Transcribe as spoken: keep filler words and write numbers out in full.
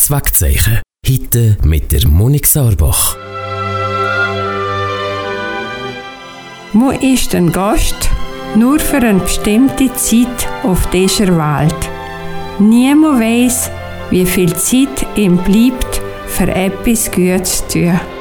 Das Wegzeichen. Heute mit der Monik Sauerbach. Man ist ein Gast nur für eine bestimmte Zeit auf dieser Welt. Niemand weiss, wie viel Zeit ihm bleibt, für etwas Gutes zu tun.